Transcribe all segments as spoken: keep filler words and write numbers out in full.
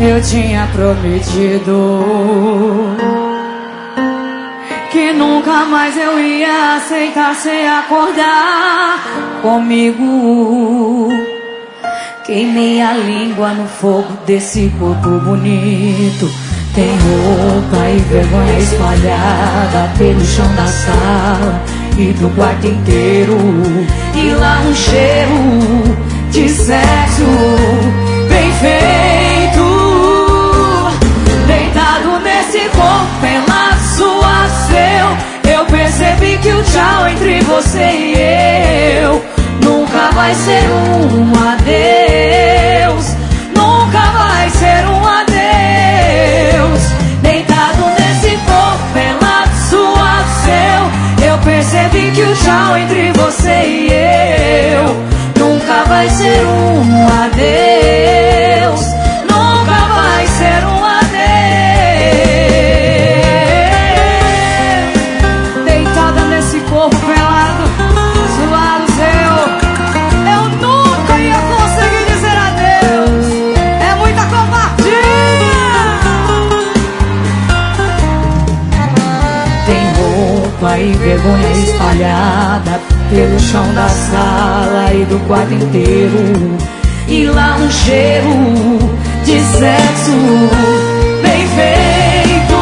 Eu tinha prometido que nunca mais eu ia aceitar sem acordar comigo. Queimei a língua no fogo desse corpo bonito. Tem roupa e vergonha espalhada pelo chão da sala e do quarto inteiro. E lá um cheiro de sexo bem feito, deitado nesse corpo pelado, suado seu. Eu percebi que o tchau entre você e eu nunca vai ser um adeus, nunca vai ser um adeus. Deitado nesse corpo pelado, suado seu. Eu percebi que o tchau entre você e eu nunca vai ser um adeus, nunca vai ser um adeus. Deitada nesse corpo pelado, suado seu. Eu nunca ia conseguir dizer adeus. É muita covardia. Tem roupa e vergonha espalhada pelo chão da sala e do quarto inteiro. E lá um cheiro de sexo bem feito,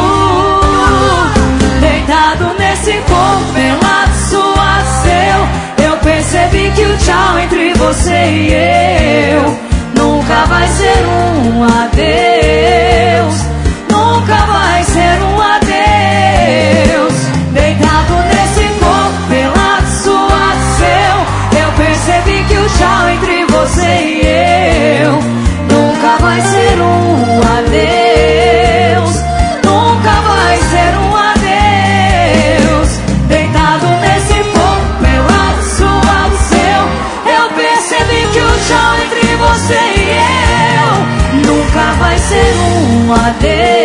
deitado nesse corpo pelado, suado seu. Eu percebi que o tchau entre você e eu nunca vai ser um adeus, nunca vai ser um adeus. Deitado nesse corpo pelado, suado seu. Eu percebi que o tchau entre você e eu nunca vai ser um adeus, nunca vai ser um adeus. Deitado nesse corpo pelado, suado seu. Eu percebi que o tchau entre você e eu nunca vai ser um adeus.